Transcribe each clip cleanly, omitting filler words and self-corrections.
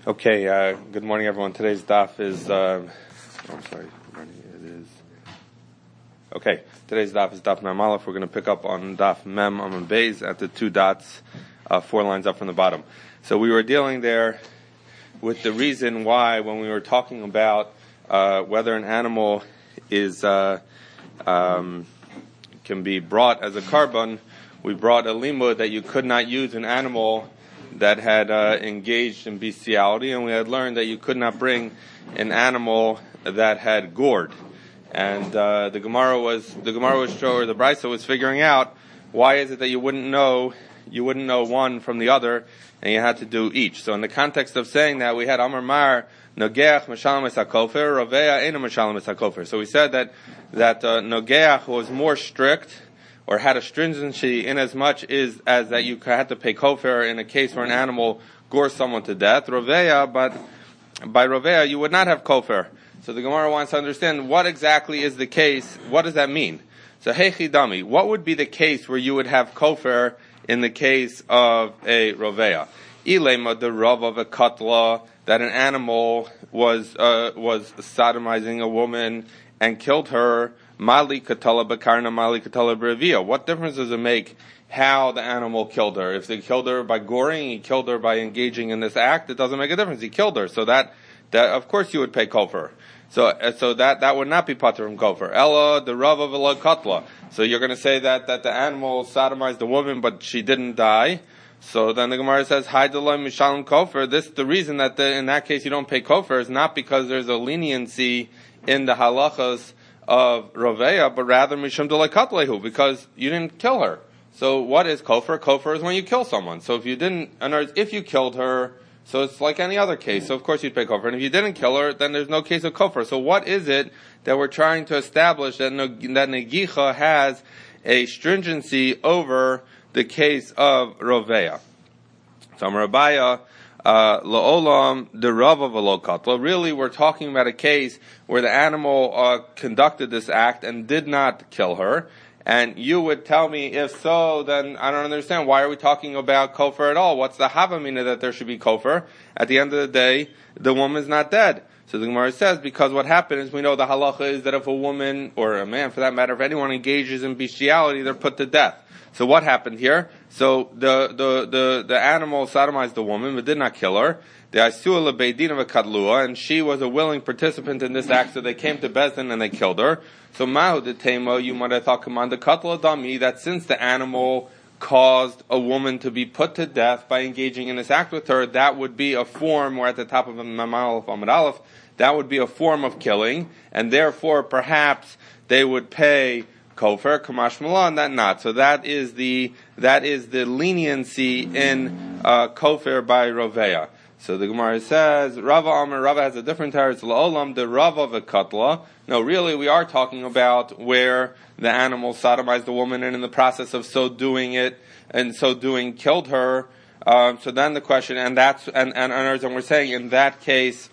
Okay, good morning everyone. Today's daf is, today's daf is daf Mem Aleph. We're going to pick up on daf Mem Amud Beis at the two dots, 4 lines up from the bottom. So we were dealing there with the reason why when we were talking about whether an animal is can be brought as a carbon, we brought a limud that you could not use an animal that had engaged in bestiality, and we had learned that you could not bring an animal that had gored. And the Gemara was the Brisa was figuring out why is it that you wouldn't know one from the other, and you had to do each. So in the context of saying that, we had Amar Mar Nogeach Meshalem Es HaKofer, Rovea Eino Meshalem Es HaKofer. So we said that Nogeach was more strict, or had a stringency in as much as that you had to pay kofar in a case where an animal gores someone to death. Roveya, but by Roveya you would not have kofar. So the Gemara wants to understand what exactly is the case. What does that mean? So Heichi Dami, what would be the case where you would have kofar in the case of a Roveya? Ilema the Rav of a Katla, that an animal was sodomizing a woman and killed her. Mali katala bakarna, mali katala brevia. What difference does it make how the animal killed her? If they killed her by goring, he killed her by engaging in this act, it doesn't make a difference. He killed her. So that of course you would pay kofar. So that would not be pater from kofar. Ella, the Rav of a katla. So you're going to say that the animal sodomized the woman, but she didn't die. So then the Gemara says, Haidalai mishalem kofar. The reason that in that case you don't pay kofar is not because there's a leniency in the halachas of Roveya, but rather Mishum Delay Katlehu, because you didn't kill her. So what is kofar? Kofar is when you kill someone. So if you killed her, so it's like any other case. So of course you'd pay kofar. And if you didn't kill her, then there's no case of kofar. So what is it that we're trying to establish that Negicha has a stringency over the case of Roveya? So Amar Abaya, La'olam the Rav of a lo katla. Really, we're talking about a case where the animal conducted this act and did not kill her. And you would tell me, if so, then I don't understand. Why are we talking about kofar at all? What's the havamina that there should be kofar? At the end of the day, the woman's not dead. So the Gemara says, because what happened is, we know the halacha is that if a woman, or a man for that matter, if anyone engages in bestiality, they're put to death. So what happened here? So the animal sodomized the woman, but did not kill her. The Asua lebeidin of a kadlua, and she was a willing participant in this act, so they came to Bezdin and they killed her. So mahu de tema, you might have thought command katla dami, that since the animal caused a woman to be put to death by engaging in this act with her, that would be a form, we're at the top of Mem Aleph Amud Aleph, that would be a form of killing, and therefore perhaps they would pay kofar, kamash malan, that not. So that is the leniency in kofar by Roveya. So the Gemara says, Rava has a different term. It's la'olam the Rava of a katla. No, really, we are talking about where the animal sodomized the woman, and in the process of so doing killed her. So then the question, and we're saying in that case,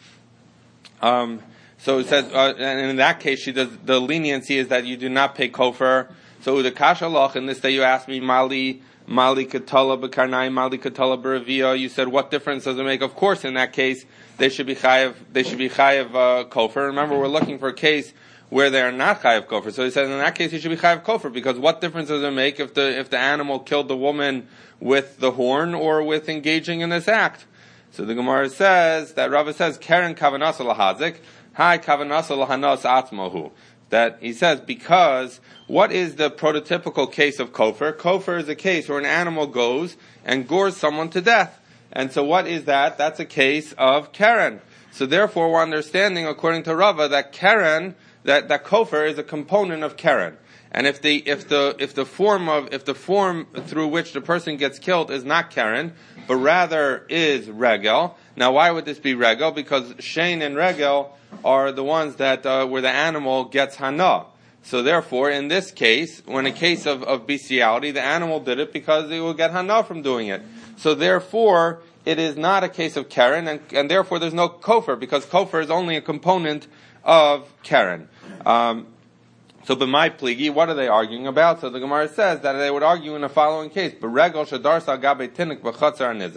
so it says, and in that case, the leniency is that you do not pay kofar. So the kasha loch, in this day you asked me, Mali katala b'karnai, Mali katala b'revia. You said, what difference does it make? Of course, in that case, they should be chayav kofar. Remember, we're looking for a case where they are not chayav kofar. So he says, in that case, you should be chayav kofar, because what difference does it make if the animal killed the woman with the horn or with engaging in this act? So the Gemara says, that Rava says, Karen kavanasa lahazik. Hi, kavanasa lahanos atzmohu. That he says, because what is the prototypical case of kofar? Kofar is a case where an animal goes and gores someone to death. And so what is that? That's a case of karen. So therefore we're understanding, according to Rava, that karen, that kofar is a component of karen. And if the form through which the person gets killed is not karen, but rather is regel. Now why would this be regel? Because shein and regel are the ones that where the animal gets hana. So therefore, in this case, when a case of bestiality, the animal did it because it will get hana from doing it. So therefore, it is not a case of karen, and therefore there's no kofar, because kofar is only a component of karen. So b'mai pligi, what are they arguing about? So the Gemara says that they would argue in the following case: B'regel shadarsa gabe tinik b'chatzar nizik.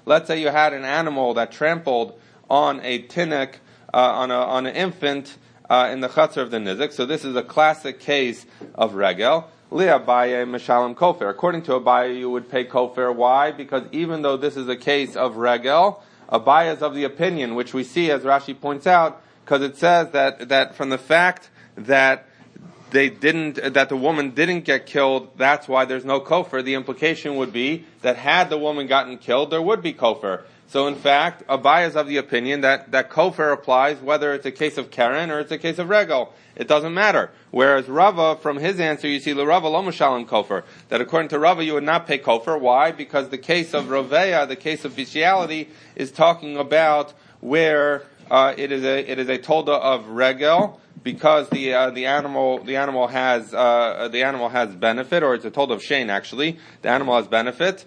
let's say you had an animal that trampled on a tinnik, on an infant, in the chutzner of the nizik. So this is a classic case of regel. Li Abaye Meshalem Kofer. According to Abaye, you would pay Kofer. Why? Because even though this is a case of regel, Abaye is of the opinion, which we see, as Rashi points out, because it says that from the fact that that the woman didn't get killed, that's why there's no Kofer. The implication would be that had the woman gotten killed, there would be Kofer. So in fact, Abaye is of the opinion that Kofer applies whether it's a case of Karen or it's a case of Regel. It doesn't matter. Whereas Rava, from his answer, you see L'Rava lo Meshalem Kofer. That according to Rava, you would not pay Kofer. Why? Because the case of Roveya, the case of bestiality, is talking about where it is a tolda of Regel, because the animal has benefit, or it's a tolda of Shane actually. The animal has benefit.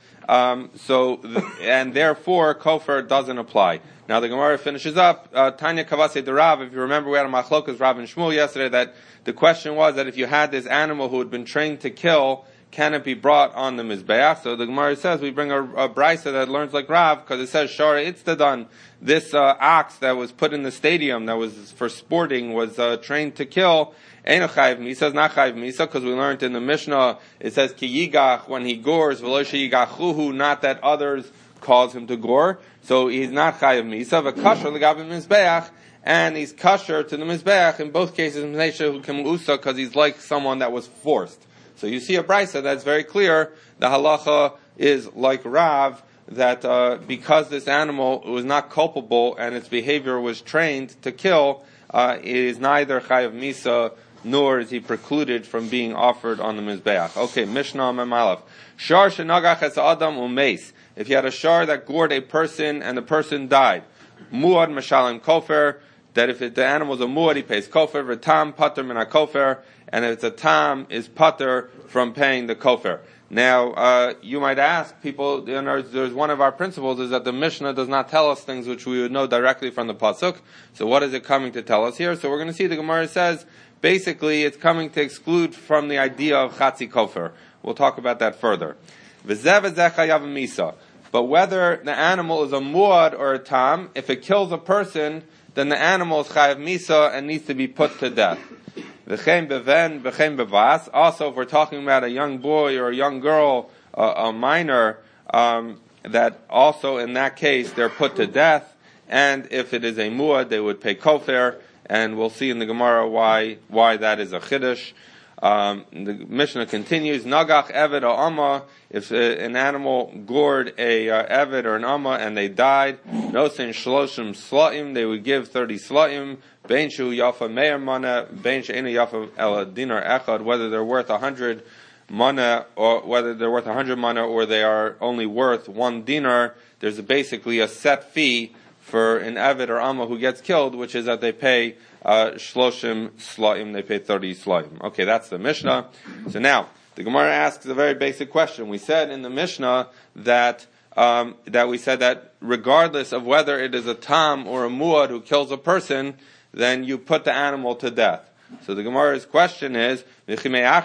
And therefore, Kofer doesn't apply. Now the Gemara finishes up, Tanya Kavase de Rav. If you remember, we had a machlokas Rav and Shmuel yesterday, that the question was that if you had this animal who had been trained to kill, can it be brought on the Mizbeach? So the Gemara says, we bring a brisa that learns like Rav, because it says, Shara Itztadan, this ox that was put in the stadium, that was for sporting, was trained to kill. Ein chayiv misa, is not chayiv misa, because we learned in the Mishnah, it says ki yigach, when he gores, v'lo sheyigachuhu, not that others cause him to gore, so he's not chayiv misa, v'kasher l'gabe mizbeach, and he's kasher to the mizbeach, in both cases, because he's like someone that was forced. So you see a brisa that's very clear, the halacha is like Rav, that because this animal was not culpable and its behavior was trained to kill, it is neither chayav misa nor is he precluded from being offered on the Mizbeach. Okay, Mishnah Memalef. Shar shenagach es adam umeis. If you had a shar that gored a person and the person died, muad meshalem kofer, that if the animal is a muad, he pays kofer, v'tam pater min ha-kofer, and if it's a tam, is pater from paying the kofer. Now, you might ask people, there's one of our principles is that the Mishnah does not tell us things which we would know directly from the Pasuk. So what is it coming to tell us here? So we're going to see the Gemara says, basically it's coming to exclude from the idea of Chatzi Kofer. We'll talk about that further. But whether the animal is a muad or a tam, if it kills a person, then the animal is chayav misa and needs to be put to death. Also, if we're talking about a young boy or a young girl, a minor, that also in that case they're put to death. And if it is a muad, they would pay kofer. And we'll see in the Gemara why that is a chiddush. The Mishnah continues, Nagach Eved or Amma, if an animal gored a Eved or an Amma and they died, Nosin Shloshim Slaim, they would give 30 Slaim, Bein Shu Yafa Meir Mana, Bein She'ena Yafa El Dinar Echad, whether they're worth 100 mana, or whether they're worth 100 mana, or they are only worth 1 dinar, there's basically a set fee for an Eved or Amma who gets killed, which is that they pay Shloshim Slaim, they pay 30 Slaim. Okay, that's the Mishnah. So now, the Gemara asks a very basic question. We said in the Mishnah that we said that regardless of whether it is a tam or a muad who kills a person, then you put the animal to death. So the Gemara's question is, once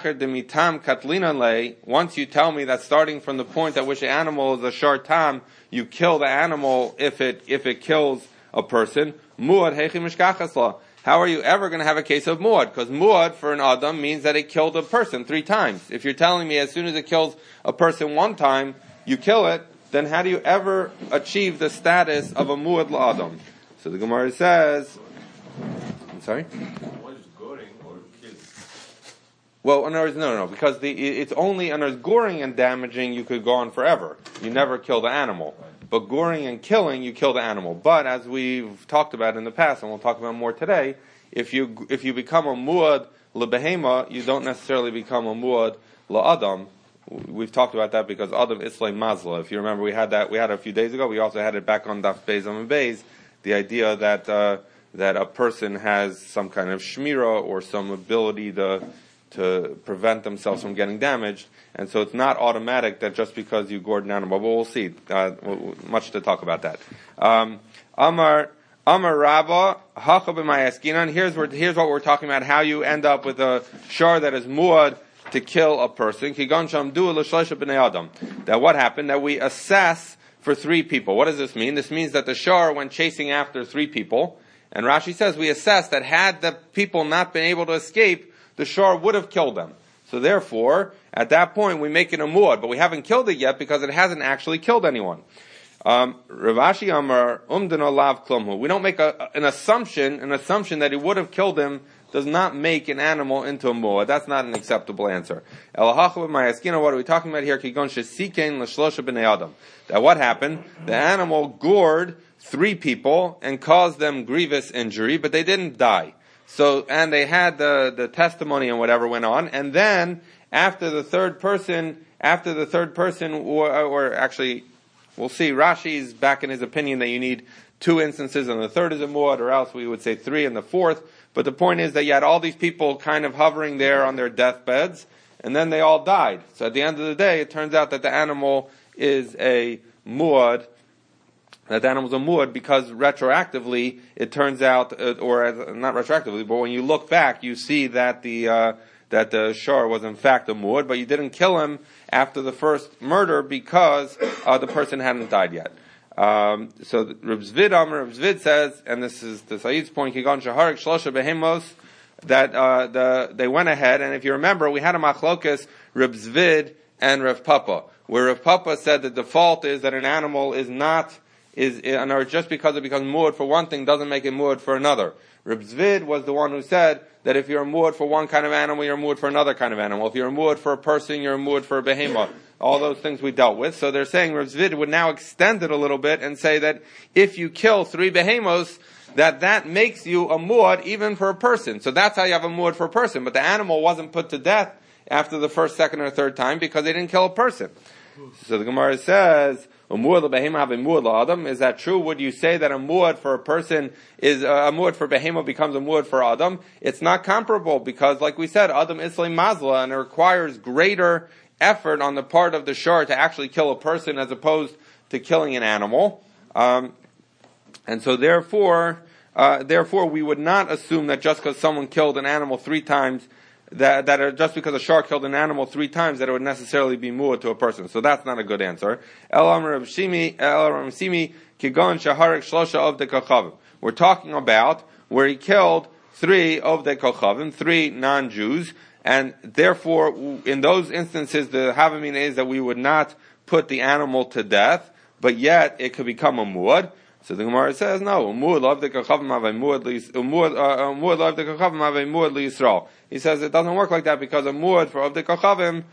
you tell me that starting from the point at which the animal is a shar tam, you kill the animal if it kills a person, muad heichi mishkachas. How are you ever going to have a case of muad? Because muad for an adam means that it killed a person 3 times. If you're telling me as soon as it kills a person 1 time, you kill it, then how do you ever achieve the status of a muad la'adam? So the Gemara says, I'm sorry? What is goring or killing? Well, in other words, no, because it's only under goring and damaging you could go on forever. You never kill the animal. But goring and killing, you kill the animal. But as we've talked about in the past, and we'll talk about more today, if you become a muad lebehema, you don't necessarily become a muad la'adam. We've talked about that because adam islay mazla. If you remember, we had it a few days ago. We also had it back on Daf Beis Amud Beis. The idea that a person has some kind of shmira or some ability to prevent themselves from getting damaged, and so it's not automatic that just because you gored an animal. But we'll see. Much to talk about that. Amar Rabba Hacha b'mayaskinan. Here's what we're talking about. How you end up with a shar that is muad to kill a person. Kigan sham du l'shloisha b'nei adam. That what happened? That we assess for 3 people. What does this mean? This means that the shor went chasing after 3 people, and Rashi says we assess that had the people not been able to escape, the shor would have killed them. So therefore, at that point, we make it a muad, but we haven't killed it yet because it hasn't actually killed anyone. Rav Ashi Amar umdino lav klumhu. We don't make an assumption that he would have killed him does not make an animal into a muad. That's not an acceptable answer. What are we talking about here? That what happened? The animal gored 3 people and caused them grievous injury, but they didn't die. So, and they had the testimony and whatever went on, and then after the third person, or actually, we'll see, Rashi's back in his opinion that you need 2 instances and the third is a muad, or else we would say 3 and the fourth. But the point is that you had all these people kind of hovering there on their deathbeds, and then they all died. So at the end of the day, it turns out that the animal is a muad, because retroactively it turns out, or not retroactively, but when you look back, you see that the shor was in fact a muad, but you didn't kill him after the first murder because the person hadn't died yet. So Reb Zvid says, and this is the Sayyid's point, Kigon Shaharik Shlosha Behemos, that they went ahead, and if you remember, we had a machlokas, Reb Zvid and Rav Papa, where Rav Papa said the default is that an animal or just because it becomes muad for one thing doesn't make it muad for another. Reb Zvid was the one who said that if you're a muad for one kind of animal, you're a muad for another kind of animal. If you're a muad for a person, you're a muad for a behemoth. All those things we dealt with. So they're saying Reb Zvid would now extend it a little bit and say that if you kill 3 behemoths, that makes you a muad even for a person. So that's how you have a muad for a person. But the animal wasn't put to death after the first, second, or third time because they didn't kill a person. So the Gemara says, is that true? Would you say that a muad for a person is a muad for behema becomes a muad for Adam? It's not comparable because, like we said, Adam Islay Mazla, and it requires greater effort on the part of the shor to actually kill a person as opposed to killing an animal. And so therefore we would not assume that just because someone killed an animal 3 times, just because a shor killed an animal 3 times, that it would necessarily be muad to a person. So that's not a good answer. We're talking about where he killed 3 of the kochavim, 3 non-Jews, and therefore, in those instances, the havamina is that we would not put the animal to death, but yet it could become a muad. So the Gemara says, no, he says it doesn't work like that because a muad for of the kochavim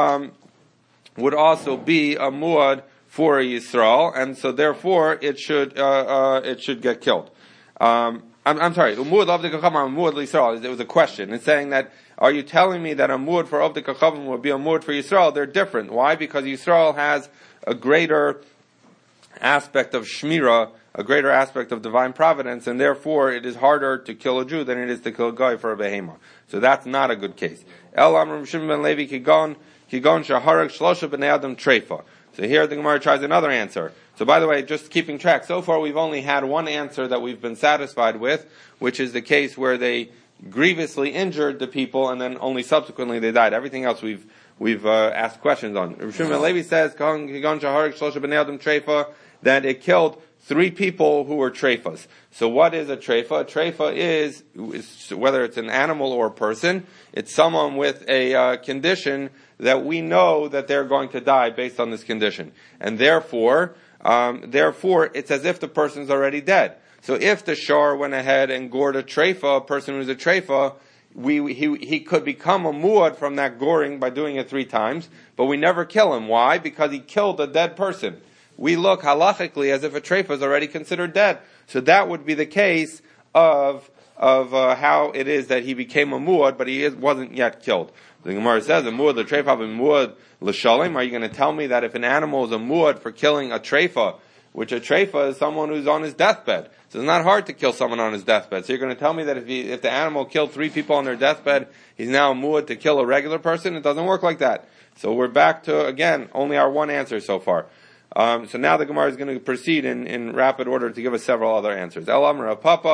would also be a muad for a Yisrael, and so therefore it should get killed. I'm sorry, umuad of the kochavim, umuad Yisrael. It was a question. It's saying that, are you telling me that a muad for of the kochavim would be a muad for Yisrael? They're different. Why? Because Yisrael has a greater aspect of shmira, a greater aspect of divine providence, and therefore it is harder to kill a Jew than it is to kill a guy for a behemoth. So that's not a good case. El Amr Shimon ben Levi kigon shaharek shlosha b'nei adam treifa. So here the Gemara tries another answer. So by the way, just keeping track, so far we've only had one answer that we've been satisfied with, which is the case where they grievously injured the people and then only subsequently they died. Everything else we've asked questions on. Shimon ben Levi says kigon shaharek shlosha b'nei adam treifa, that it killed 3 people who were treifas. So what is a treifa? A treifa is whether it's an animal or a person, it's someone with a condition that we know that they're going to die based on this condition. And therefore, it's as if the person's already dead. So if the shor went ahead and gored a treifa, a person who's a treifa, he could become a muad from that goring by doing it 3 times, but we never kill him. Why? Because he killed a dead person. We look halachically as if a treifa is already considered dead. So that would be the case of how it is that he became a muad, but he wasn't yet killed. The Gemara says, a muad l'treifa b'muad l'shalim. Are you going to tell me that if an animal is a muad for killing a treifa, which a treifa is someone who's on his deathbed, so it's not hard to kill someone on his deathbed. So you're going to tell me that if the animal killed 3 people on their deathbed, he's now a muad to kill a regular person? It doesn't work like that. So we're back to, again, only our one answer so far. So now the Gemara is going to proceed in rapid order to give us several other answers. El Amr Papa,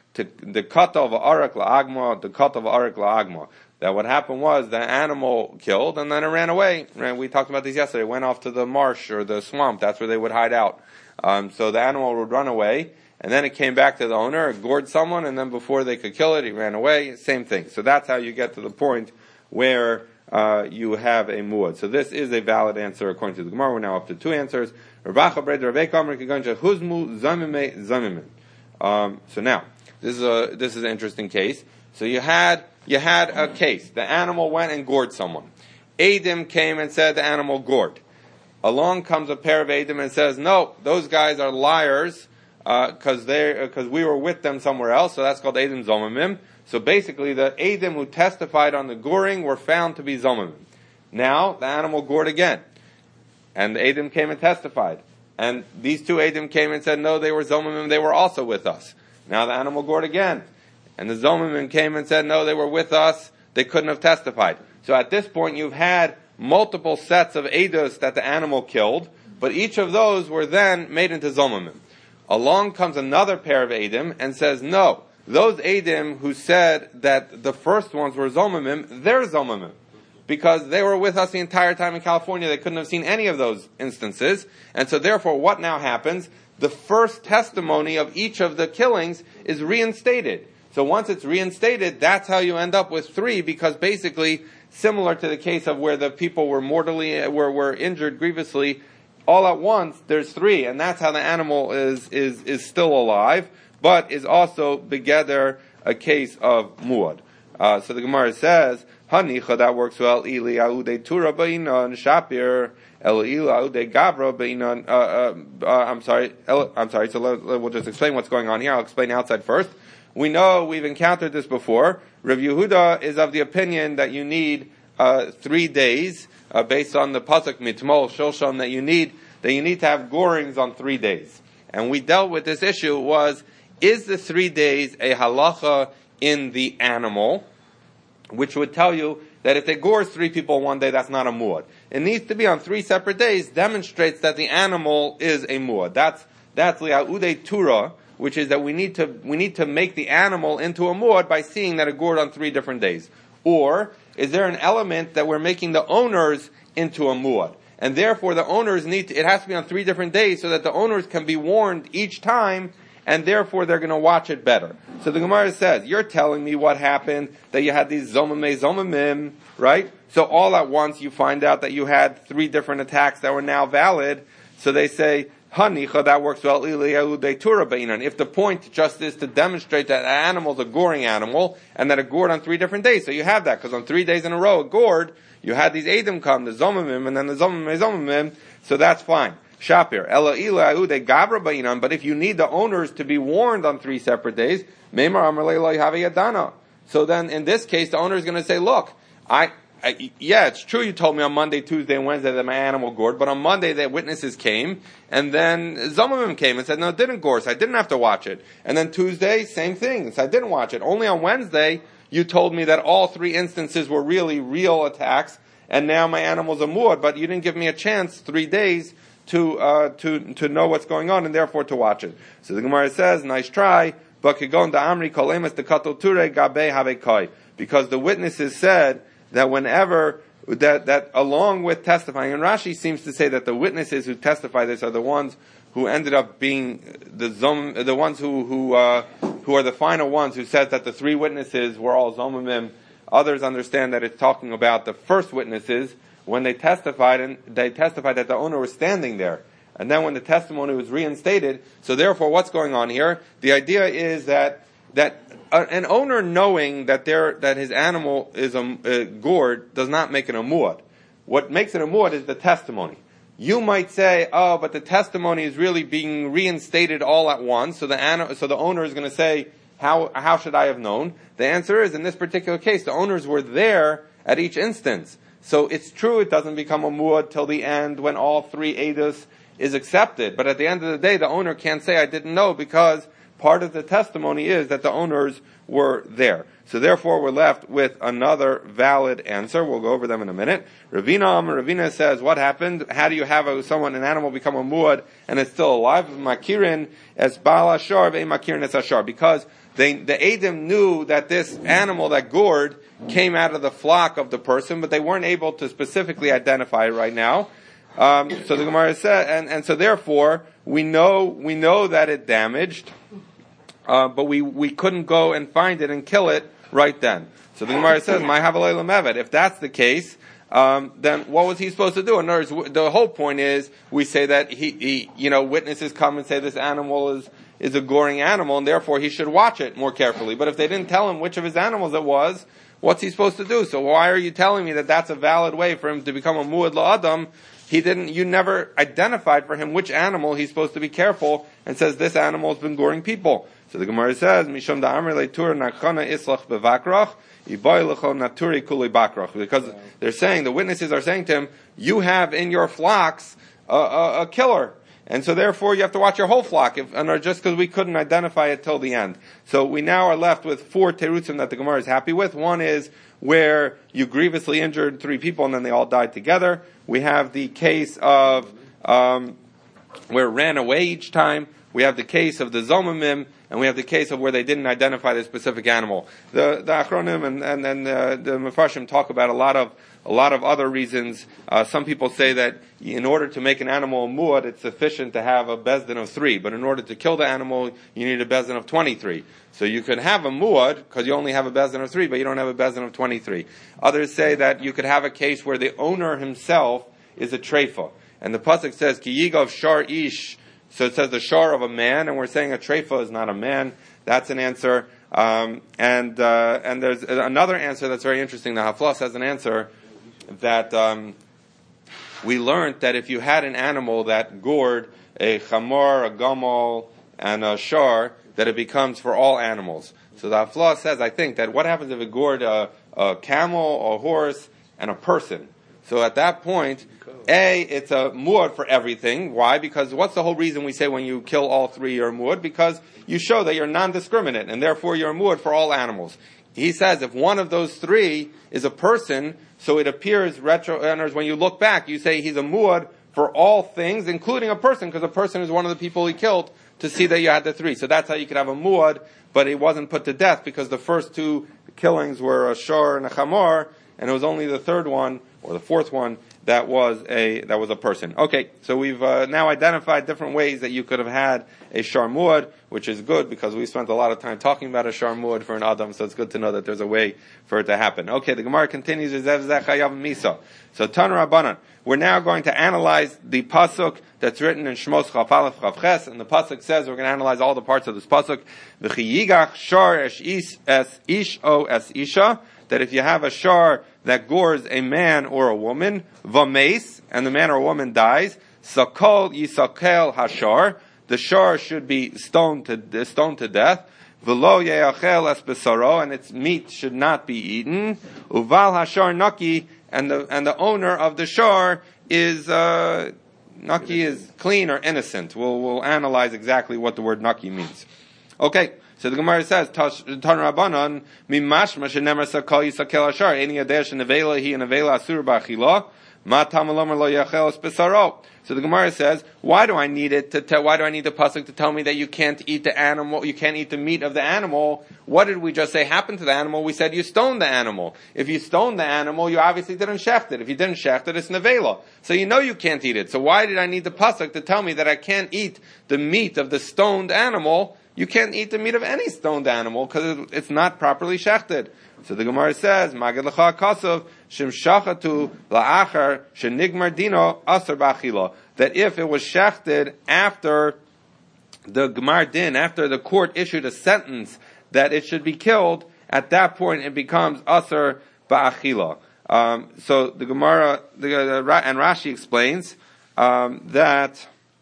to the kata of arak la'agma, the kata of arak la'agma. That what happened was the animal killed and then it ran away. We talked about this yesterday. It went off to the marsh or the swamp. That's where they would hide out. So the animal would run away, and then it came back to the owner, it gored someone, and then before they could kill it, he ran away. Same thing. So that's how you get to the point where you have a muad. So this is a valid answer according to the Gemara. We're now up to two answers. So now this is an interesting case. So you had a case. The animal went and gored someone. Eidim came and said the animal gored. Along comes a pair of Eidim and says, no, those guys are liars because we were with them somewhere else. So that's called Eidim Zomimim. So basically, the Eidim who testified on the goring were found to be Zomimim. Now the animal gored again, and the Eidim came and testified. And these two Eidim came and said, no, they were Zomimim. They were also with us. Now the animal gored again. And the Zomimim came and said, no, they were with us, they couldn't have testified. So at this point you've had multiple sets of Eidos that the animal killed, but each of those were then made into Zomimim. Along comes another pair of Eidim and says, no, those Eidim who said that the first ones were Zomimim, they're Zomimim. Because they were with us the entire time in California, they couldn't have seen any of those instances. And so therefore what now happens? The first testimony of each of the killings is reinstated. So once it's reinstated, that's how you end up with three, because basically, similar to the case of where the people were were injured grievously, all at once, there's three, and that's how the animal is still alive, but is also together a case of muad. So the Gemara says, Hanicha, that works well, Ili Aude Tura Bainan Shapir, El Ila Aude Gavra Bainan, I'm sorry, so we'll just explain what's going on here. I'll explain outside first. We know we've encountered this before. Rav Yehuda is of the opinion that you need 3 days, based on the pasuk mitmol shoshan, that you need to have gorings on 3 days. And we dealt with this issue is the 3 days a halacha in the animal, which would tell you that if they gores 3 people one day, that's not a muad. It needs to be on 3 separate days, demonstrates that the animal is a muad. That's li'a'udei tura, which is that we need to make the animal into a muad by seeing that it gored on 3 different days. Or is there an element that we're making the owners into a muad? And therefore the owners it has to be on 3 different days so that the owners can be warned each time, and therefore they're going to watch it better. So the Gemara says, you're telling me what happened, that you had these zomimim, right? So all at once you find out that you had 3 different attacks that were now valid. So they say, Hanicha, that works well. If the point just is to demonstrate that an animal is a goring animal, and that it gored on 3 different days, so you have that, because on 3 days in a row it gored, you had these Eidim come, the Zomimim, and then the Zomimim, so that's fine. Shapir, but if you need the owners to be warned on 3 separate days, so then in this case, the owner is going to say, look, it's true you told me on Monday, Tuesday, and Wednesday that my animal gored, but on Monday the witnesses came, and then Zomimim came and said, no, it didn't gore, so I didn't have to watch it. And then Tuesday, same thing, so I didn't watch it. Only on Wednesday, you told me that all 3 instances were really real attacks, and now my animal's a muad, but you didn't give me a chance 3 days to know what's going on, and therefore to watch it. So the Gemara says, nice try, but because the witnesses said that whenever that along with testifying, and Rashi seems to say that the witnesses who testify this are the ones who ended up being the ones who are the final ones who said that the 3 witnesses were all zomimim. Others understand that it's talking about the first witnesses when they testified, and they testified that the owner was standing there. And then when the testimony was reinstated, so therefore what's going on here? The idea is that an owner knowing that his animal is gored does not make it a muad. What makes it a muad is the testimony. You might say, oh, but the testimony is really being reinstated all at once, so the owner is going to say, how should I have known? The answer is, in this particular case, the owners were there at each instance. So it's true it doesn't become a muad till the end when all 3 edus is accepted. But at the end of the day, the owner can't say, I didn't know, because part of the testimony is that the owners were there. So therefore we're left with another valid answer. We'll go over them in a minute. Ravina says, what happened? How do you have an animal become a muad and it's still alive? Makirin as Baal Ashar ve Makirin as Ashar. Because the Edom knew that this animal that gored came out of the flock of the person, but they weren't able to specifically identify it right now. So the Gemara said, and so therefore we know that it damaged, but we couldn't go and find it and kill it right then. So the Gemara says, "My havalei lemevet." If that's the case, then what was he supposed to do? In other words, the whole point is we say that he witnesses come and say this animal is a goring animal, and therefore he should watch it more carefully. But if they didn't tell him which of his animals it was, what's he supposed to do? So why are you telling me that that's a valid way for him to become a muad la'adam? You never identified for him which animal he's supposed to be careful, and says this animal has been goring people. So the Gemara says, Mishum da'amr leitur nachana islach bevakrach, iboy lecho naturi kuli bakrach. Because they're saying, the witnesses are saying to him, you have in your flocks a killer. And so therefore you have to watch your whole flock, just because we couldn't identify it till the end. So we now are left with 4 terutzim that the Gemara is happy with. One is where you grievously injured 3 people and then they all died together. We have the case of where it ran away each time. We have the case of the zomimim, and we have the case of where they didn't identify the specific animal. The Achronim and the Mefarshim talk about a lot of other reasons. Some people say that in order to make an animal a muad, it's sufficient to have a bezdin of 3, but in order to kill the animal, you need a bezdin of 23. So you could have a muad because you only have a bezdin of 3, but you don't have a bezdin of 23. Others say that you could have a case where the owner himself is a treifa, and the pasuk says ki yigov shar ish. So it says the shar of a man, and we're saying a treifa is not a man. That's an answer. And there's another answer that's very interesting. The Haflas has an answer that we learned that if you had an animal that gored a chamor, a gamal, and a shar, that it becomes for all animals. So the Haflas says, I think, that what happens if it gored a camel, a horse, and a person? So at that point, it's a muad for everything. Why? Because what's the whole reason we say when you kill all 3 you're a muad? Because you show that you're non-discriminate, and therefore you're a muad for all animals. He says if one of those 3 is a person, so it appears when you look back, you say he's a muad for all things, including a person, because a person is one of the people he killed, to see that you had the 3. So that's how you could have a muad, but it wasn't put to death, because the first 2 killings were a shor and a chamor, and it was only the 3rd one, or the 4th one, that was a person. Okay, so we've now identified different ways that you could have had a shar muad, which is good because we spent a lot of time talking about a shar muad for an adam, so it's good to know that there's a way for it to happen. Okay, the Gemara continues, so Tan Rabbanan, we're now going to analyze the pasuk that's written in Shmos Chaf Aleph Chaf Ches, and the pasuk says we're going to analyze all the parts of this pasuk. V'chiyigach shar es ish o es isha, that if you have a shar that gores a man or a woman, v'meis, and the man or woman dies, sakol yisakel hashar, the shar should be stoned to death, v'lo yeachel es besaro, and its meat should not be eaten, uval hashar naki, and the owner of the shar is naki is clean or innocent. We'll analyze exactly what the word naki means. Okay. So the Gemara says, Tan Rabbanan, mimashma shenemar sakal yisakel ashar, eni yadesh nevela hi nevela asur ba'achila, ma tamalomer lo yachel es besaro. So the Gemara says, why do I need the pasuk to tell me that you can't eat the animal, you can't eat the meat of the animal? What did we just say happened to the animal? We said you stoned the animal. If you stoned the animal, you obviously didn't shecht it. If you didn't shecht it, it's nevela. So you know you can't eat it. So why did I need the pasuk to tell me that I can't eat the meat of the stoned animal? You can't eat the meat of any stoned animal because it's not properly shechted. So the Gemara says, Magid l'cha kasav, shem shachatu la'achar, shenigmar dino, asar b'achila. That if it was shechted after the Gemar din, after the court issued a sentence that it should be killed, at that point it becomes asar ba'achila. So the Gemara, and Rashi explains, that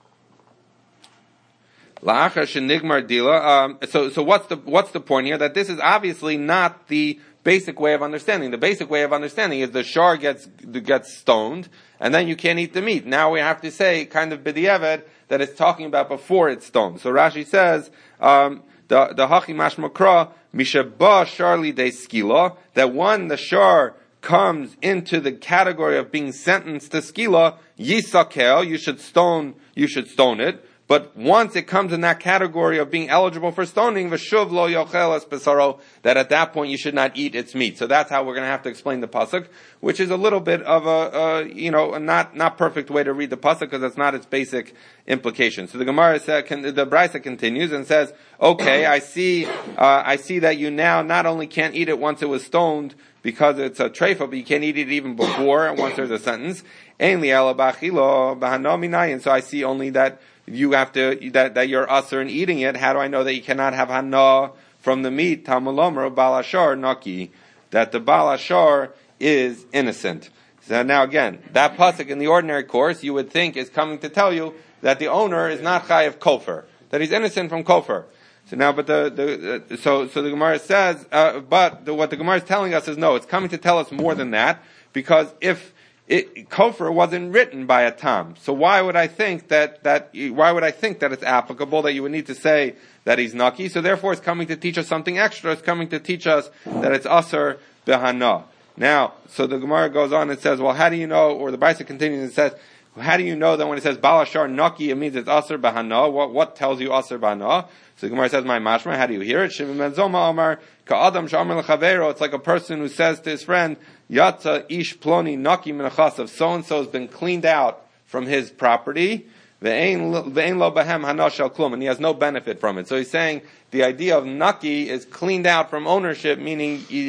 so what's the point here? That this is obviously not the basic way of understanding. The basic way of understanding is the shar gets stoned, and then you can't eat the meat. Now we have to say, kind of b'diavad, that it's talking about before it's stoned. So Rashi says, the Hachi Mashma Kra, Mishabah Sharli De Skila, that when the Shar comes into the category of being sentenced to Skila, Yisakel, you should stone it. But once it comes in that category of being eligible for stoning, v'shuv lo yochel es besaro, that at that point you should not eat its meat. So that's how we're going to have to explain the pasuk, which is a little bit of a not perfect way to read the pasuk because that's not its basic implication. So the Gemara the Brisa continues and says, okay, I see that you now not only can't eat it once it was stoned because it's a treifa, but you can't eat it even before once there's a sentence. And so I see only that you have to, that you're usher in eating it. How do I know that you cannot have hana from the meat? Tamalomer balashar naki, that the balashar is innocent. So now again, that pasuk in the ordinary course you would think is coming to tell you that the owner is not chayav kofar, that he's innocent from kofar. So now, but so the Gemara says, what the Gemara is telling us is no, it's coming to tell us more than that, because if kofar wasn't written by a tam. So why would I think that it's applicable, that you would need to say that he's naki? So therefore it's coming to teach us something extra. It's coming to teach us that it's asar behana. Now, so the Gemara goes on and says, well, how do you know, or the Brisa continues and says, how do you know that when it says balashar naki, it means it's asar behana? What tells you asar behana? So the Gemara says, my mashma, how do you hear it? Shimon ben Zoma Amar, ka'adam sh'amar l'chavero, it's like a person who says to his friend, Yatza ish ploni naki min achasav, so-and-so has been cleaned out from his property, ve'ein lo bahem hana shel klum, and he has no benefit from it. So he's saying the idea of naki is cleaned out from ownership, meaning he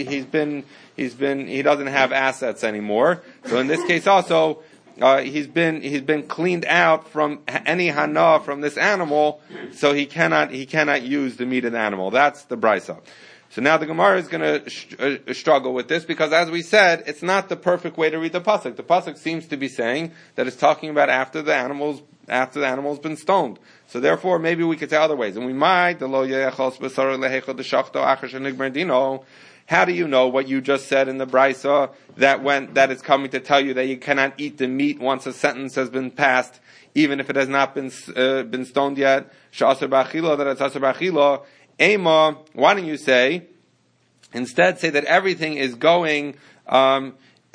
doesn't have assets anymore. So in this case also, he's been cleaned out from any hana from this animal, so he cannot use the meat of the animal. That's the brisa. So now the Gemara is going to struggle with this because, as we said, it's not the perfect way to read the pasuk. The pasuk seems to be saying that it's talking about after the animal's been stoned. So therefore, maybe we could say other ways, and we might. How do you know what you just said in the brisa that it's coming to tell you that you cannot eat the meat once a sentence has been passed, even if it has not been stoned yet? Sha'asar b'achila, that it's asar b'achila. Ema, why don't you instead say that everything is going after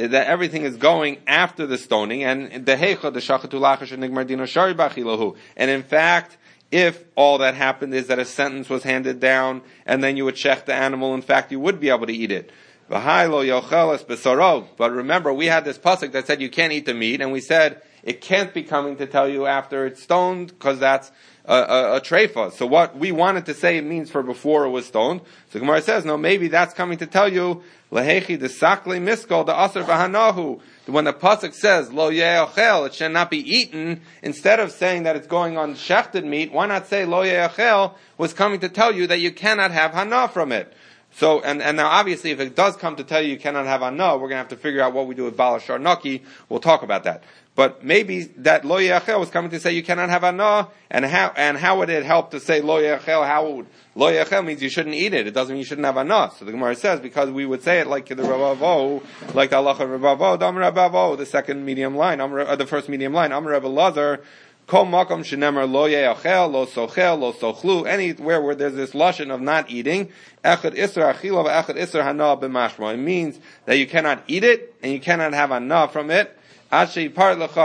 the stoning, and the heicha the shachatu lachash nigmar dino shari b'achilahu. And in fact, if all that happened is that a sentence was handed down and then you would check the animal, in fact you would be able to eat it. But remember, we had this pasuk that said you can't eat the meat, and we said it can't be coming to tell you after it's stoned, because that's a treifa. So what we wanted to say it means for before it was stoned. So Gemara says, no, maybe that's coming to tell you, lehechi de sakle miskol de asar v'hanahu. When the pasuk says, lo ye'achel, it shall not be eaten, instead of saying that it's going on shechted meat, why not say lo ye'achel was coming to tell you that you cannot have hana from it? So, and now obviously if it does come to tell you cannot have hana, we're going to have to figure out what we do with balashar naki. We'll talk about that. But maybe that lo ye'achel was coming to say you cannot have hana, and how would it help to say lo ye'achel? Lo ye'achel means you shouldn't eat it. It doesn't mean you shouldn't have hana. So the Gemara says, because we would say it like the Rabavo, like the halacha Rabavo, Dam Rabavo, the second medium line, the first medium line, Amar Rabbi Lazar, Kol makom shenemer lo ye'achel, lo sochel, lo sochlu, anywhere where there's this lashon of not eating, echad isra achila v'echad isra hana b'mashma. It means that you cannot eat it, and you cannot have hana from it, unless the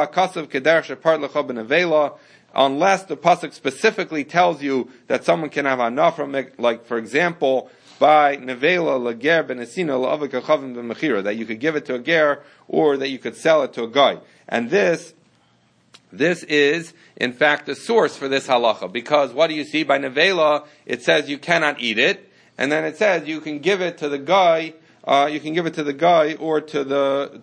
pasuk specifically tells you that someone can have hana from it, like for example, by nevela lager benesina la'avik achavim b'mechira, that you could give it to a ger, or that you could sell it to a guy. And this is, in fact, the source for this halacha, because what do you see by nevela? It says you cannot eat it, and then it says you can give it to the guy. You can give it to the guy or to the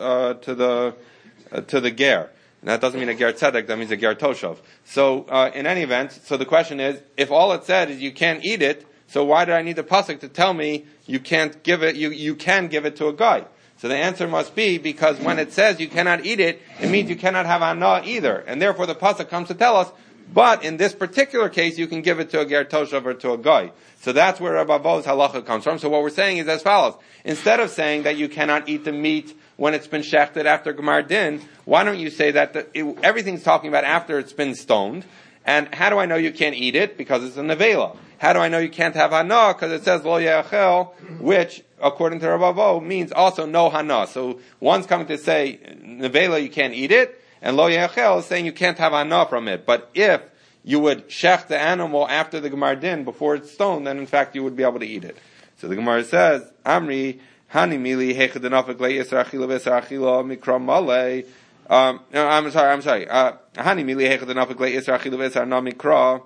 ger. And that doesn't mean a ger tzedek, that means a ger toshav. So, in any event, so the question is, if all it said is you can't eat it, so why do I need the pasuk to tell me you can't give it, you can give it to a guy? So the answer must be, because when it says you cannot eat it, it means you cannot have hana either. And therefore the pasuk comes to tell us, but in this particular case, you can give it to a ger toshav or to a guy. So that's where Rabbi Bo's halacha comes from. So what we're saying is as follows. Instead of saying that you cannot eat the meat when it's been shechted after Gemar Din, why don't you say that everything's talking about after it's been stoned? And how do I know you can't eat it? Because it's a nevela. How do I know you can't have hana? Because it says lo ye'achel, which, according to Rav Avo, means also no hana. So one's coming to say nevela, you can't eat it, and lo ye'achel is saying you can't have hana from it. But if you would shech the animal after the Gemar Din, before it's stoned, then in fact you would be able to eat it. So the Gemara says, Amri, Hani Mili, Hechadanafik Le Yisra Achila Vesra Achila Mikra Male. No, I'm sorry. Hani Mili, Hechadanafik Le Yisra Achila Vesra Na Mikra.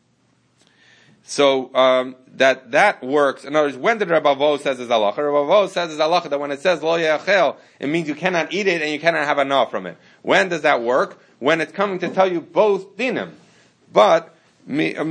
So, that works. In other words, when did Rabbi Avo says is halacha? Rabbi Avo says is halacha that when it says lo ye'achel, it means you cannot eat it and you cannot have anah from it. When does that work? When it's coming to tell you both dinim. But, but in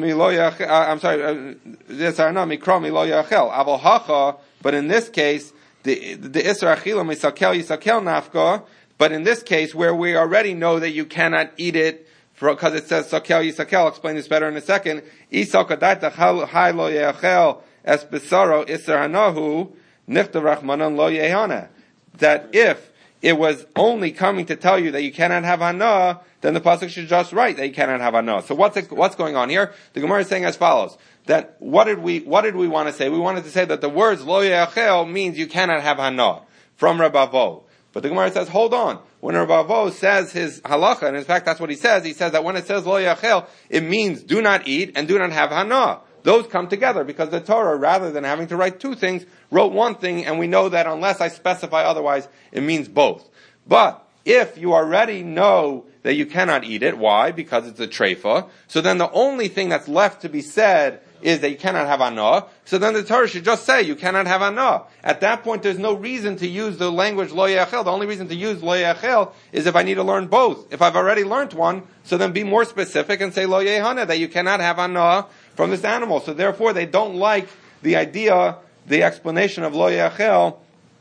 this case, the Isra Achila misakel yisakel nafka, but in this case, where we already know that you cannot eat it, because it says sakel yisakel, I'll explain this better in a second, isal kadaita hai lo yeachel es besaro isra hanahu, nichtav rachmanan lo yehana. That if it was only coming to tell you that you cannot have hana, then the pasuk should just write that you cannot have hana. So what's going on here? The Gemara is saying as follows: that what did we want to say? We wanted to say that the words lo ye'achel means you cannot have hana from Rabbi Avo. But the Gemara says, hold on. When Rabbi Avo says his halacha, and in fact that's what he says that when it says lo ye'achel, it means do not eat and do not have hana. Those come together because the Torah, rather than having to write two things, wrote one thing, and we know that unless I specify otherwise, it means both. But if you already know that you cannot eat it, why? Because it's a treifa. So then the only thing that's left to be said is that you cannot have anah. So then the Torah should just say you cannot have anah. At that point, there's no reason to use the language lo ye'achel. The only reason to use lo ye'achel is if I need to learn both. If I've already learned one, so then be more specific and say lo ye'hana, that you cannot have anah from this animal. So therefore, they don't like the idea, the explanation of lo ye'achel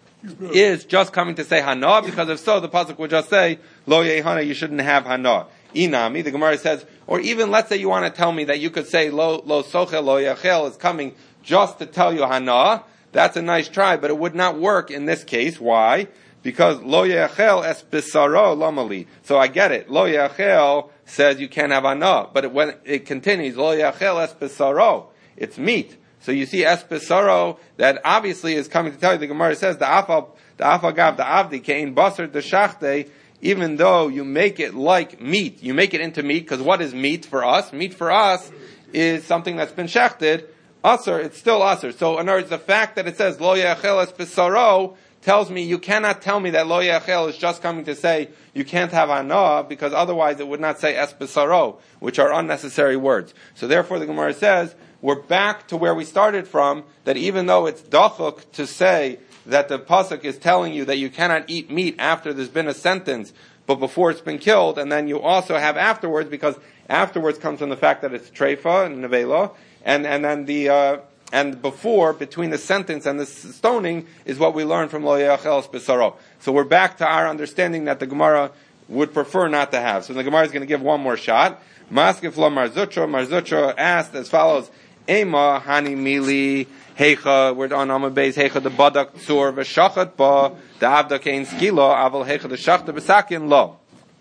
is just coming to say hana, because if so, the pasuk would just say lo ye'hana, you shouldn't have hana. Inami, the Gemara says, or even let's say you want to tell me that you could say lo sochel lo yachel is coming just to tell you hana. That's a nice try, but it would not work in this case. Why? Because lo yachel es bisaro lamali. So I get it. Lo yachel says you can't have hana, but when it continues, lo yachel es bisaro, it's meat. So you see es bisaro, that obviously is coming to tell you. The Gemara says the afagav the avdi kein basar the shachte. Even though you make it like meat, you make it into meat, because what is meat for us? Meat for us is something that's been shechted. Asr, it's still asr. So in other words, the fact that it says lo ye'achel es bisaro tells me you cannot tell me that lo ye'achel is just coming to say you can't have anah, because otherwise it would not say es bisaro, which are unnecessary words. So therefore the Gemara says, we're back to where we started from, that even though it's dachuk to say that the pasuk is telling you that you cannot eat meat after there's been a sentence, but before it's been killed, and then you also have afterwards, because afterwards comes from the fact that it's treifa and nevela, and then and before, between the sentence and the stoning, is what we learn from lo ye'achel es bisaro. So we're back to our understanding that the Gemara would prefer not to have. So the Gemara is going to give one more shot. Maskif lo Marzutra asked as follows: Ema hani mili hecha, we're on Amud Beis, hecha the badak tzur v'shachat ba the avda kein skila aval hecha the shachta b'sakin lo.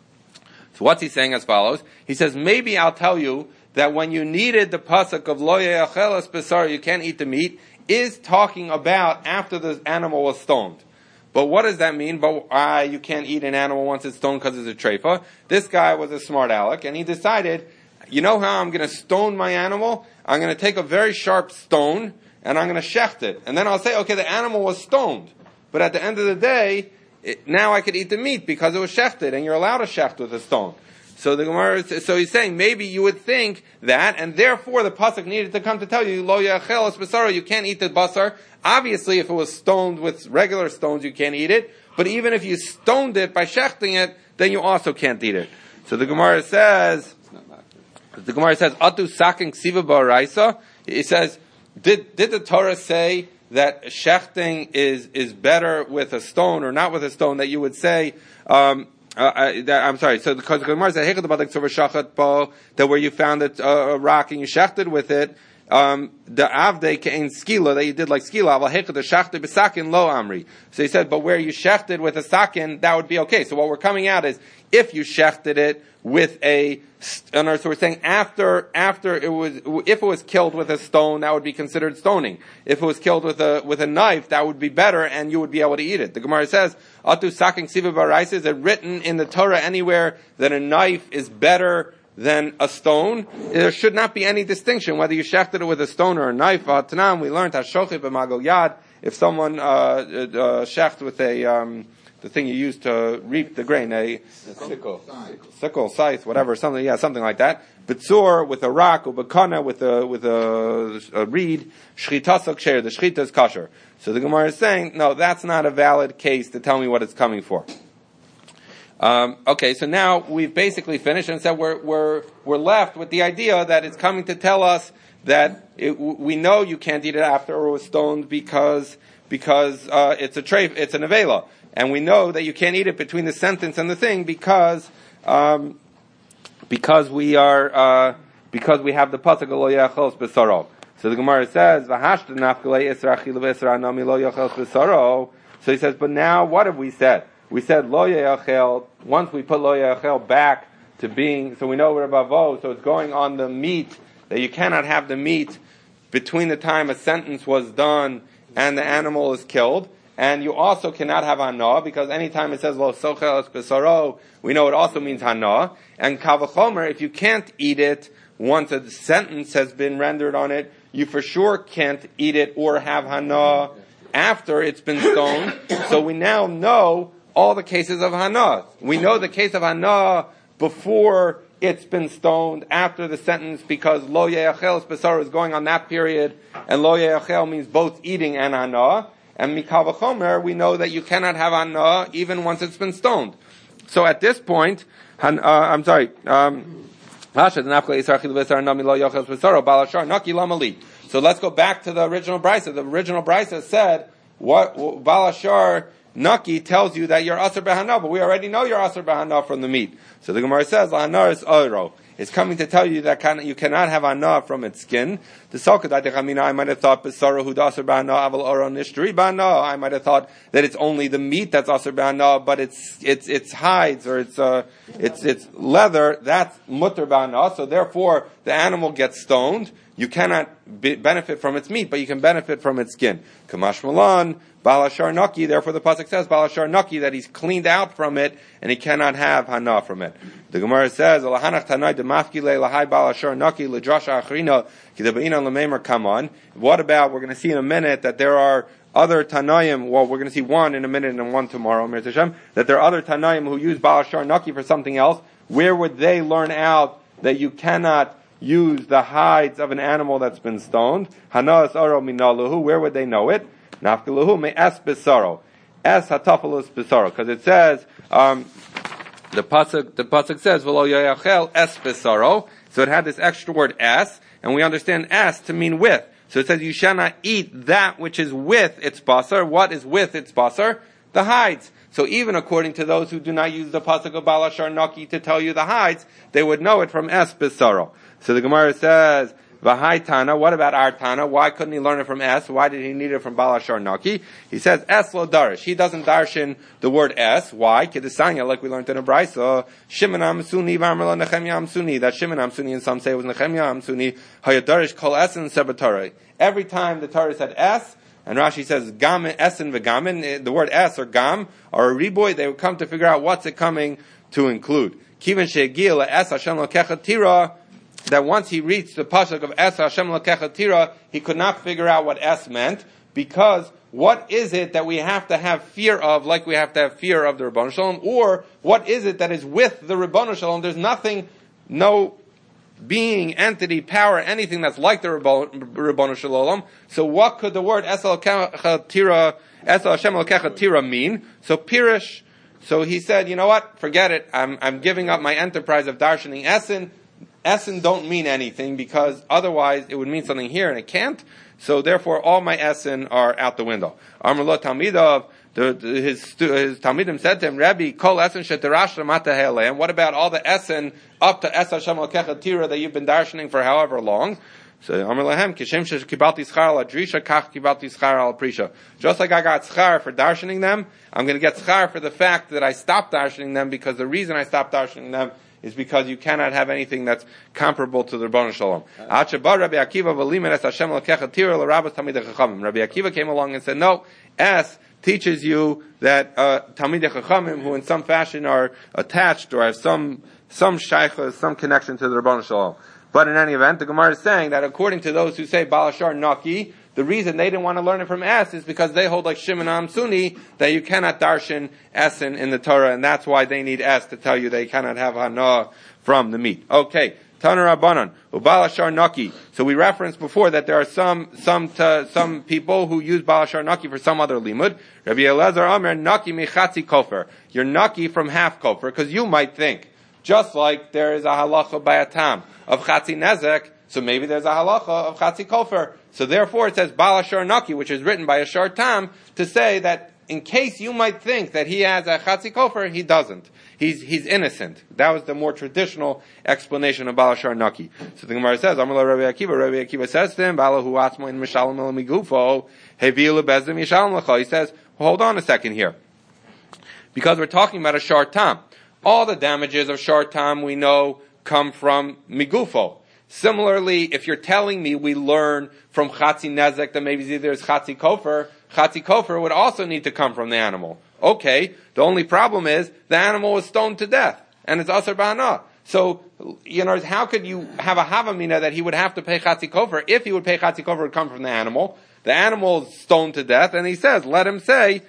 So what's he saying as follows? He says, maybe I'll tell you that when you needed the pasuk of lo ye'achel es bisaro, you can't eat the meat, is talking about after the animal was stoned. But what does that mean? But you can't eat an animal once it's stoned because it's a treifa. This guy was a smart aleck, and he decided, you know how I'm going to stone my animal? I'm going to take a very sharp stone, and I'm going to shecht it. And then I'll say, okay, the animal was stoned. But at the end of the day, now I could eat the meat because it was shechted, and you're allowed to shecht with a stone. So the Gemara, so he's saying maybe you would think that, and therefore the pasuk needed to come to tell you, lo ye'achel es bisaro, you can't eat the basar. Obviously, if it was stoned with regular stones, you can't eat it. But even if you stoned it by shechting it, then you also can't eat it. So the Gemara says, atu saking ksiva ba'araisa. It says, did the Torah say that shechting is better with a stone or not with a stone? That you would say, I'm sorry. So because the Gemara said that where you found a rock and you shechted with it, the avde kein skila that you did like skila, aval hechad the shachted b'sakin lo amri. So he said, but where you shechted with a sakin, that would be okay. So what we're coming out is, if you shechted it with so we're saying after if it was killed with a stone, that would be considered stoning. If it was killed with a knife, that would be better, and you would be able to eat it. The Gemara says, Atu sakin ksiva baraisa, is it written in the Torah anywhere that a knife is better than a stone? There should not be any distinction whether you shechted it with a stone or a knife. Tanam, we learned hashochit b'magol yad. If someone shecht with the thing you use to reap the grain, a sickle, scythe, whatever, something like that. B'tzur with a rock, or b'kana with a reed, shchitas kosher, the shchita is kosher. So the Gemara is saying, no, that's not a valid case to tell me what it's coming for. Okay, so now we've basically finished and said we're left with the idea that it's coming to tell us that we know you can't eat it after it was stoned because it's a treif, it's an avela, and we know that you can't eat it between the sentence and the thing because we have the pasuk lo yachos b'saro. So the Gemara says v'hashta nafkalei isra chilu v'isra nami lo yachos b'saro. So he says, but now what have we said? We said lo yachel. Once we put lo yachel back to being, so we know we're above, so it's going on the meat, that you cannot have the meat between the time a sentence was done and the animal is killed. And you also cannot have hana, because anytime it says lo sochel es besaro, we know it also means hana. And kavachomer, if you can't eat it once a sentence has been rendered on it, you for sure can't eat it or have hana after it's been stoned. So we now know all the cases of hana. We know the case of hana before it's been stoned, after the sentence, because lo ye'achel besar is going on that period, and lo ye'achel means both eating and hana. And mikal v'chomer, we know that you cannot have hana even once it's been stoned. So at this point, so let's go back to the original brisa. The original brisa said, what balashar Naki tells you that you're asur b'hana, but we already know you're asur b'hana from the meat. So the Gemara says, "La'anar is oiro." It's coming to tell you that you cannot have hana from its skin. The I might have thought b'sara hu asur b'hana aval oro nishtri b'hana. I might have thought that it's only the meat that's asur b'hana, but it's hides or it's leather that's mutter b'hana. So therefore, the animal gets stoned. You cannot benefit from its meat, but you can benefit from its skin. Kamash malan. Balashar Naki, therefore the pasuk says Balashar Naki, that he's cleaned out from it and he cannot have hana from it. The Gemara says Alahanach Tanai Demafkile Lahai Balashar Naki Lidrasha Achrina Kidabaina Lamemer. Come on. What about, we're going to see in a minute that there are other Tanaim, well we're going to see one in a minute and one tomorrow, that there are other Tanaim who use Balashar Naki for something else. Where would they learn out that you cannot use the hides of an animal that's been stoned? Hana is Aro Minaluhu, where would they know it? Nafkaluhu me es besaro, es hatafalus besaro, because it says the pasuk says v'lo yachel es besaro, so it had this extra word es, and we understand es to mean with. So it says you shall not eat that which is with its basar. What is with its basar? The hides. So even according to those who do not use the pasuk of Balashar Naki to tell you the hides, they would know it from es besaro. So the Gemara says, V'hai Tana, what about our Tana? Why couldn't he learn it from Es? Why did he need it from Balashar Naki? He says, Es lo darish. He doesn't darshan the word Es. Why? Kedesanya, like we learned in a Brisa, Shimon Amsuni, V'amrla Nechemya Amsuni. That Shimon Amsuni, and some say it was Nechemya Amsuni, Hayadarish kol Esen Sebatorah. Every time the Torah said Es, and Rashi says, Gamin, Esen v'gamin, the word Es or Gam, or a riboy, they would come to figure out what's it coming to include. Kiven she'egil Es Hashem lokecha tira, that once he reached the pasuk of Es Hashem Lokecha Tira, he could not figure out what Es meant, because what is it that we have to have fear of, like we have to have fear of the Ribono Shel Olam, or what is it that is with the Ribono Shel Olam? There's nothing, no being, entity, power, anything that's like the Ribono Shel Olam. So what could the word Es Hashem Lokecha Tira mean? So Pirish, so he said, you know what, forget it, I'm giving up my enterprise of darshaning Essen. Essen don't mean anything, because otherwise it would mean something here and it can't. So therefore all my Essen are out the window. Amrullah Talmidov, his Talmidim said to him, Rabbi, kol Essen shetirash ramata he'aleim. What about all the Essen up to Es Hashem Lokecha Tira that you've been darshaning for however long? So Amar Lahem, Kishem Shesh Kibalti Schar al Adrisha, Kach Kibalti Schar al Prisha. Just like I got schar for darshaning them, I'm going to get schar for the fact that I stopped darshaning them, because the reason I stopped darshaning them is because you cannot have anything that's comparable to the Rebbeinu Shalom. Rabbi Akiva came along and said, no, S teaches you that Talmidei Chachamim, who in some fashion are attached or have some shaycha, some connection to the Rebbeinu Shalom. But in any event, the Gemara is saying that according to those who say Balashar Naki, the reason they didn't want to learn it from S is because they hold like Shimon Amsuni that you cannot darshan S in the Torah, and that's why they need S to tell you they cannot have Hana from the meat. Okay, Tana Rabbanan, Ubalashar Naki. So we referenced before that there are some people who use Balashar Naki for some other limud. Rabbi Elazar Amar Naki mechatzi kofer. You're Naki from half kofer, because you might think, just like there is a halacha by a tam of chatzi nezek, so maybe there's a halacha of chatzi kofer. So therefore it says Balashar Naki, which is written by a shar tam, to say that in case you might think that he has a chatzi kofer, he doesn't. He's innocent. That was the more traditional explanation of Balashar Naki. So the Gemara says, Amar Rabbi Akiva says to him, Balahu atzmo in mishalom el migufo, hevi lebezdim yishalom lecha. He says, hold on a second here. Because we're talking about a shar tam. All the damages of shar tam we know come from migufo. Similarly, if you're telling me we learn from chatzi nezek that maybe there's chatzi kofer would also need to come from the animal. Okay, the only problem is the animal was stoned to death, and it's asar b'hana. So, how could you have a havamina that he would have to pay chatzi kofer? If he would pay chatzi kofer, it would come from the animal. The animal is stoned to death, and he says, let him say,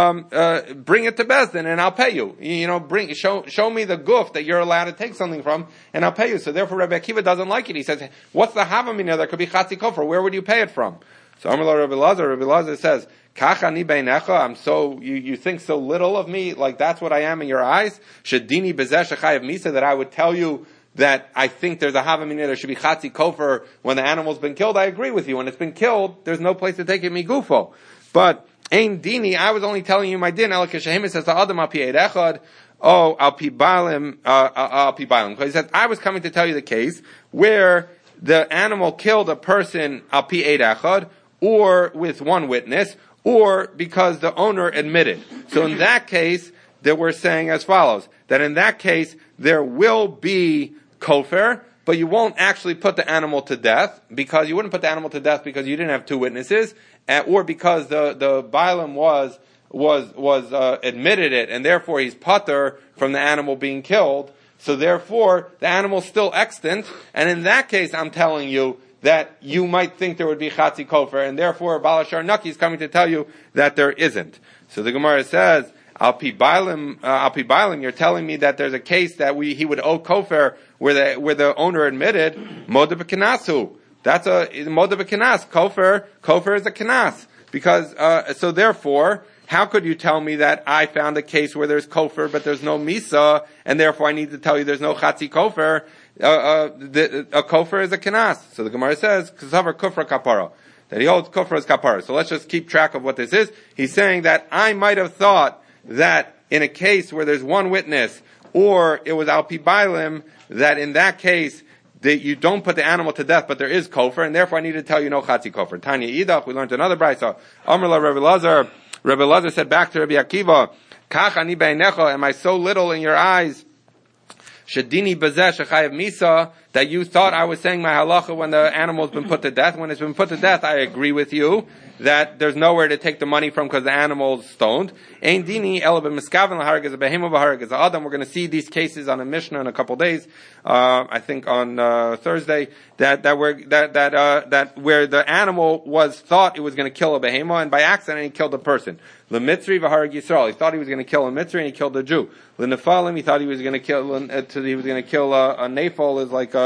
bring it to Bezdin, and I'll pay you. Show me the goof that you're allowed to take something from, and I'll pay you. So therefore, Rabbi Akiva doesn't like it. He says, what's the havamina that could be chatzi kofer? Where would you pay it from? So Amar Rabbi Lazar says, Kach ani beinecha, you think so little of me, like that's what I am in your eyes? Shedini bezeh shechayev misa, that I would tell you that I think there's a havamina, there should be chatzi kofer when the animal's been killed. I agree with you. When it's been killed, there's no place to take it migufo. But ein dini, I was only telling you my din. Ela k'shehim says the adam al pi eid echad. Oh, al pi balim, because he says I was coming to tell you the case where the animal killed a person al pi eid echad, or with one witness, or because the owner admitted. So in that case, that we're saying as follows, that in that case, there will be kofer, but you won't actually put the animal to death, because you wouldn't put the animal to death because you didn't have two witnesses, or because the Bailam was admitted it, and therefore he's pater from the animal being killed, so therefore the animal's still extant, and in that case I'm telling you that you might think there would be chatzi kofer, and therefore Balashar Naki is coming to tell you that there isn't. So the Gemara says, Al pi bailim, you're telling me that there's a case that he would owe kofer where the owner admitted moda b'kanasu. That's a moda b'kanas. Kofer is a kanas, because so therefore, how could you tell me that I found a case where there's kofer but there's no misa, and therefore I need to tell you there's no chatzi kofer? A kofer is a kanas. So the Gemara says, Kazavar kufra kapara, that he holds kufra as kapara. So let's just keep track of what this is. He's saying that I might have thought that in a case where there's one witness, or it was al pi bailim, that in that case, that you don't put the animal to death, but there is kofer, and therefore I need to tell you no chatzi kofer. Tanya idach, we learned another brayso. Amar la Rabbi Lazar said back to Rabbi Akiva, Kach ani beinecha, am I so little in your eyes? Shedini bezeh shechayev misa, that you thought I was saying my halacha when the animal's been put to death. When it's been put to death, I agree with you that there's nowhere to take the money from because the animal's stoned. Ein dini ela b'miskaven l'harag as a behema b'harag as a adam. We're going to see these cases on a Mishnah in a couple days. I think on Thursday that where the animal was thought it was going to kill a behema, and by accident he killed a person. The Mitzri v'harag Yisrael. He thought he was going to kill a Mitzri and he killed a Jew. The Nephalim, he thought he was going to kill a Nephal, is like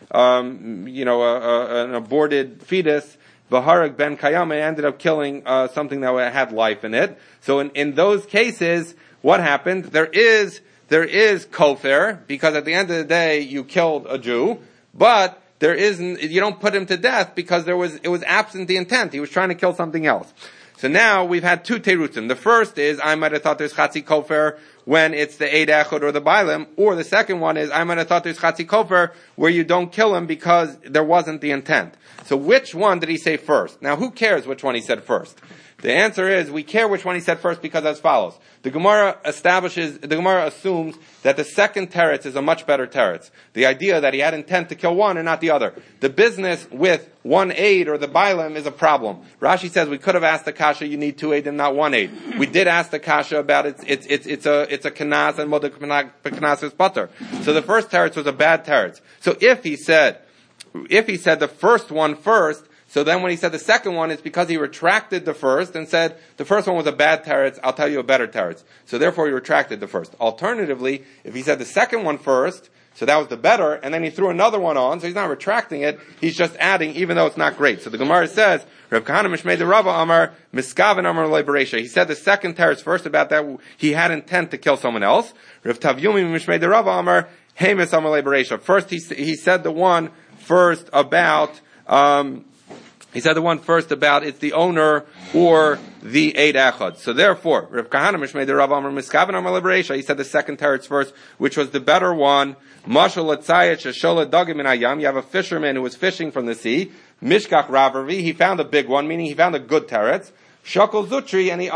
an aborted fetus. V'harag ben Kayama ended up killing something that had life in it. So in those cases, what happened? There is kofer, because at the end of the day you killed a Jew, but you don't put him to death because it was absent the intent. He was trying to kill something else. So now we've had two terutzim. The first is I might have thought there's chatzi kofer when it's the Eid Echad or the Bailim, or the second one is, I might have thought there's Chatzi Kofer, where you don't kill him because there wasn't the intent. So which one did he say first? Now who cares which one he said first? The answer is, we care which one he said first because as follows. The Gemara assumes that the second teretz is a much better teretz. The idea that he had intent to kill one and not the other. The business with one aid or the bailam is a problem. Rashi says we could have asked the kasha, you need two aid and not one aid. We did ask the kasha about it's a kanas and modik kanas is butter. So the first teretz was a bad teretz. So if he said the first one first, so then when he said the second one, it's because he retracted the first and said, the first one was a bad teretz, I'll tell you a better teretz. So therefore he retracted the first. Alternatively, if he said the second one first, so that was the better, and then he threw another one on, so he's not retracting it, he's just adding, even though it's not great. So the Gemara says, Rav Kahana Mishmei the Rava Amar, Miskaven Amar Leberesha. He said the second teretz first about that, he had intent to kill someone else. Rav Tavyumi Mishmei the Rava Amar, Hemis Amar Leberesha. First he said the one first about, it's the owner or the Eid Echad. So therefore, Rav Kahana Mishmei the Rav Amar Miskaven Amar Leberesha, he said the second teretz first, which was the better one. Mashal Latzayet Sheshola Dagim in Ayam. You have a fisherman who was fishing from the sea. Mishkach Ravarvi, he found a big one, meaning he found a good teretz. Shakal Zutri, and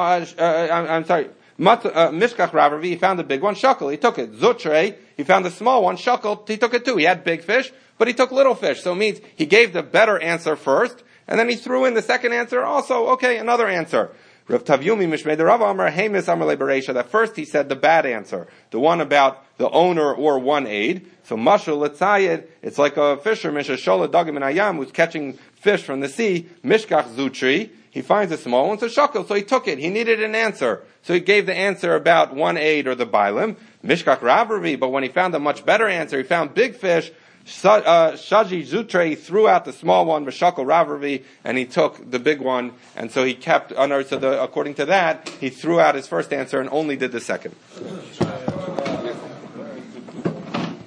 Mishkach Ravarvi, he found a big one. Shakal, he took it. Zutre, he found a small one. Shakal, he took it too. He had big fish, but he took little fish. So it means he gave the better answer first, and then he threw in the second answer also, okay, another answer. Rav Tavyumi Mishmei the Rav Amar Hemis Amar Leberesha. That first he said the bad answer, the one about the owner or one aid. So Mashal Letzayed, it's like a fisherman Sheshola Dagim in Ayam who's catching fish from the sea. Mishkach Zutri, he finds a small one, so Shakal, so he took it. He needed an answer, so he gave the answer about one aid or the Bailim. Mishkach Ravarvi, but when he found a much better answer, he found big fish. Shaji Zutre threw out the small one, Vashakal Ravarvi, and he took the big one, and so he kept, according to that, he threw out his first answer and only did the second.